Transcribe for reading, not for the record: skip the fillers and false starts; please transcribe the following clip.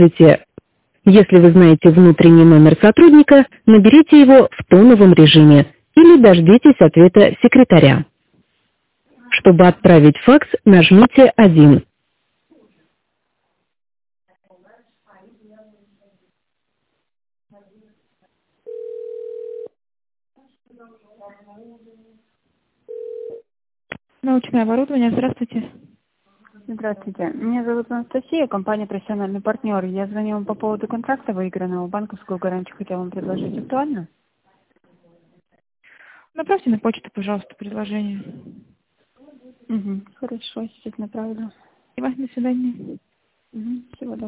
Здравствуйте. Если вы знаете внутренний номер сотрудника, наберите его в тоновом режиме или дождитесь ответа секретаря. Чтобы отправить факс, нажмите 1. Научное оборудование, здравствуйте. Здравствуйте. Меня зовут Анастасия, компания «Профессиональный партнер». Я звоню вам по поводу контракта выигранного. Банковскую гарантию хотела вам предложить. Актуально? Направьте на почту, пожалуйста, предложение. Угу. Хорошо, сейчас направлю. Спасибо, до свидания. Угу. Всего доброго.